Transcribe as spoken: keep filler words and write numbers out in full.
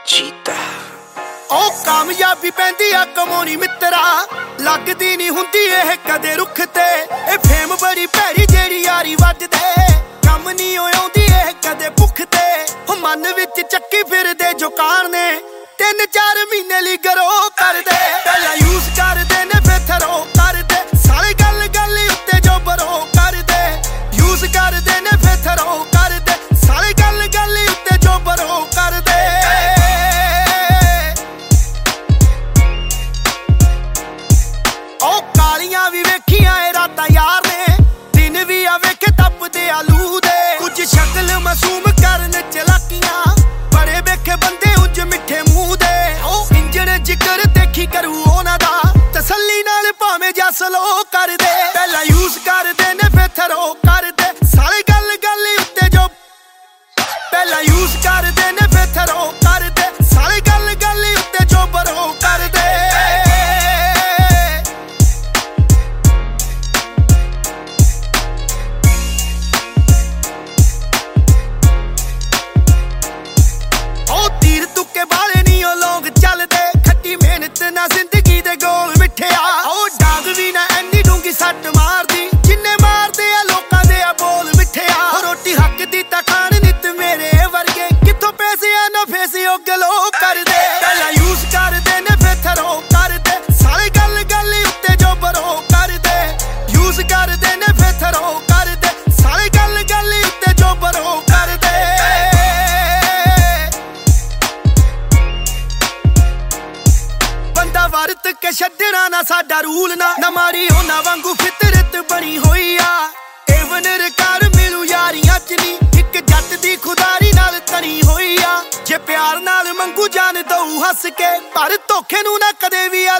ਚੀਤਾ ਉਹ ਕਾਮਯਾਬੀ ਪੈਂਦੀ ਆ ਕਮਾਉਣੀ ਮਿੱਤਰਾ, ਲੱਗਦੀ ਨਹੀਂ ਹੁੰਦੀ ਇਹ ਕਦੇ ਰੁੱਖ ਤੇ। ਇਹ ਫੇਮ ਬੜੀ ਭੈੜੀ ਜਿਹੜੀ ਯਾਰੀ ਵੱਜਦੇ, ਕੰਮ ਨਹੀਂ ਆਉਂਦੀ ਇਹ ਕਦੇ ਭੁੱਖ ਤੇ। ਉਹ ਮਨ ਵਿੱਚ ਚੱਕੀ ਫਿਰਦੇ ਜੁਕਾਨ ਨੇ, ਤਿੰਨ ਚਾਰ ਮਹੀਨੇ ਲਈ ਗਰੋ ਕਰਦੇ। ਪਹਿਲਾਂ ਯੂਜ਼ ਕਰਦੇ ਨੇ ਫਿਰ ਥਰੋ ਕਰਦੇ, ਸਾਲੇ ਗੱਲ ਗੱਲ ਉੱਤੇ ਜੋ ਬਰੋ ਕਰਦੇ। ਯੂਜ਼ ਕਰਦੇ ਨੇ ਫਿਰ ਥਰੋ ਕਰਦੇ, ਸਾਲੇ ਗੱਲ ਗੱਲ ਉੱਤੇ ਜੋ ਬਰੋ ਕਰਦੇ। ਉਹ ਕਾਲੀਆਂ ਵੀ ਵੇਖੀਆਂ ਏ ਰਾਤਾਂ ਯਾਰ ਨੇ, ਦਿਨ ਵੀ ਆ ਵੇਖੇ ਤਪਦੇ ਆਲੂ ਦੇ। ਕੁਝ ਸ਼ਕਲ ਮਾਸੂਮ ਕਰਨ ਚਲਾਕੀਆਂ, ਬੜੇ ਵੇਖੇ ਬੰਦੇ ਉਂਝ ਮਿੱਠੇ ਮੂੰਹ ਦੇ। ਉਹ ਇੰਜਣ ਜਿਗਰ ਦੇਖੀ ਕਰੂ ਉਹਨਾਂ ਦਾ, ਤਸੱਲੀ ਨਾਲ ਭਾਵੇਂ ਜੱਸ ਲੋ ਕਰਦੇ। ਪਹਿਲਾਂ ਯੂਜ਼ ਕਰਦੇ ਨੇ ਫਿਰ ਥਰੋ ਕਰਦੇ, ਸਾਲੇ ਗੱਲ ਗੱਲ ਉੱਤੇ ਜੋ। ਪਹਿਲਾਂ ਯੂਜ਼ ਕਰਦੇ ਨੇ ਫਿਰ ਥਰੋ ਕਰਦੇ, ਸਾਲੇ ਗੱਲ ਗੱਲ ਉੱਤੇ ਜੋ ਬਰੋ ਕਰਦੇ। ਤੁੱਕੇ ਵਾਲੇ ਨੀ ਉਹ ਲੋਕ ਚੱਲਦੇ, ਖੱਟੀ ਮਿਹਨਤ ਨਾ ਜ਼ਿੰਦਗੀ ਦੇ ਗੋਲ ਮਿੱਠਿਆ। ਉਹ ਡਾਂਗ ਵੀ ਨਾ ਐਨੀ ਡੂੰਗੀ ਸੱਟ ਮਾਰਦੀ, ਜਿੰਨੇ ਮਾਰਦੇ ਆ ਲੋਕਾਂ ਦੇ ਆ ਬੋਲ ਮਿੱਠਿਆ। ਉਹ ਰੋਟੀ ਹੱਕ ਦੀ ਤਾਂ ਖਾਣ ਨਿੱਤ ਮੇਰੇ ਵਰਗੇ, ਕਿੱਥੋਂ ਪੈਸੇ ਆ ਨਾ ਫੇਸੇ ਉਹ ਗਲੋ ਕਰਦੇ। ਪਹਿਲਾਂ ਯੂਜ਼ ਕਰਦੇ ਨੇ ਫਿਰ ਥਰੋ ਕਰਦੇ, ਸਾਲੇ ਗੱਲ ਗੱਲ ਉੱਤੇ ਜੋ ਬਰੋ ਕਰਦੇ। ਯੂਜ਼ ਕਰਦੇ ਨੇ ਫਿਰ ਥਰੋ ਕਰਦੇ, ਸਾਲੇ ਗੱਲ ਗੱਲ ਉੱਤੇ ਜੋ ਬਰੋ ਕਰਦੇ। ਬੰਦਾ ਵਰਤ ਕੇ ਛੱਡਣਾ ਨਾ ਸਾਡਾ ਰੂਲ ਨਾ, ਨਾ ਮਾਰੀ ਉਹਨਾਂ ਵਾਂਗੂ ਫਿਤਰਤ ਬਣੀ ਹੋਈ ਆ। ਏਵਨ ਰਕਾਰ ਮਿਲੂ ਯਾਰੀਆਂ ਚ ਨੀ, ਇੱਕ ਜੱਟ ਦੀ ਖੁਦਾਰੀ ਨਾਲ ਤਣੀ ਹੋਈ ਆ। ਜੇ ਪਿਆਰ ਨਾਲ ਮੰਗੂ ਜਾਨ ਦਊ ਹੱਸ ਕੇ, ਪਰ ਧੋਖੇ ਨੂੰ ਨਾ ਕਦੇ ਵੀ